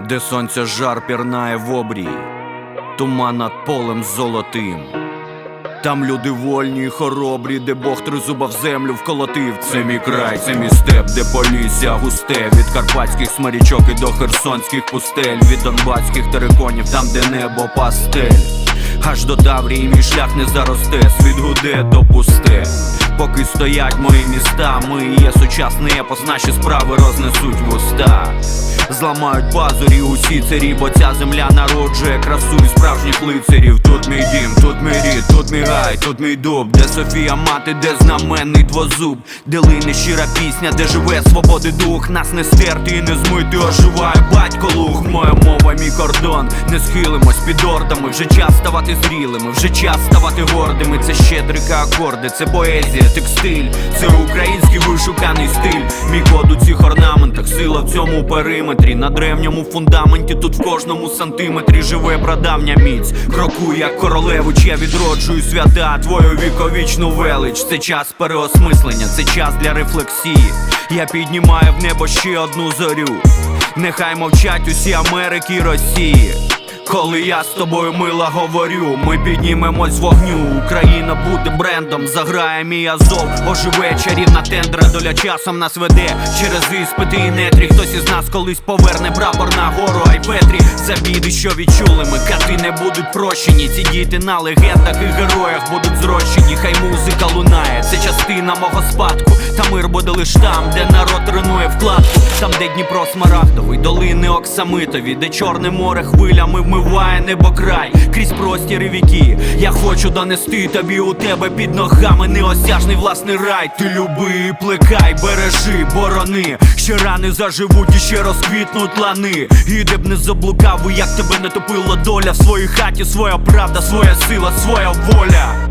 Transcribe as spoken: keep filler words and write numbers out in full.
де сонця жар пірнає в обрій, туман над полем золотим. Там люди вольні й хоробрі, де Бог тризуба в землю вколотив. Це мій край, це мій степ, де полісся густе, від карпатських смарічок і до херсонських пустель, від донбаських териконів, там де небо пастель. Аж до Таврії мій шлях не заросте, світ гуде то пусте. Поки стоять мої міста, ми є сучасний епос, наші справи рознесуть вуста. Зламають пазурі усі царі, бо ця земля народжує красу і справжніх лицарів. Тут мій дім, тут мій рід, тут мій гай, тут мій дуб, де Софія мати, де знаменний двозуб, де лине щира пісня, де живе свободи дух. Нас не стерти і не змити, оживає батько луг. Моя мова, мій кордон, не схилимось під ордами. Вже час ставати зрілими, вже час ставати гордими. Це щедрика акорди, це поезія, текстиль, це український вишуканий стиль. Мій код у цих орнаментах, сила в цьому периметрі. На древньому фундаменті, тут в кожному сантиметрі живе прадавня міць. Крокую як королевич, я відроджую свята, твою віковічну велич. Це час переосмислення, це час для рефлексії. Я піднімаю в небо ще одну зорю. Нехай мовчать усі Америки й Росії. Коли я з тобою, мила, говорю, ми піднімемось з вогню. Україна буде брендом, заграє мій Азов. Оживе чарівна тендра, доля часом нас веде через іспити і нетрі. Хтось із нас колись поверне прапор на гору Айпетрі. За біди, що відчули ми, кати не будуть прощені. Ці діти на легендах і героях будуть зрощені. Хай музика лунає, це частина мого спадку. Та мир буде лиш там, де народ тренує вкладку. Там, де Дніпро смарагдовий, долини оксамитові, де Чорне море хвилями вмиває небокрай крізь простіри віки. Я хочу донести тобі, у тебе під ногами неосяжний власний рай. Ти люби і плекай, бережи, борони, ще рани заживуть і ще розквітнуть лани. І де б не заблукав, і як тебе не топила доля, в своїй хаті своя правда, своя сила, своя воля.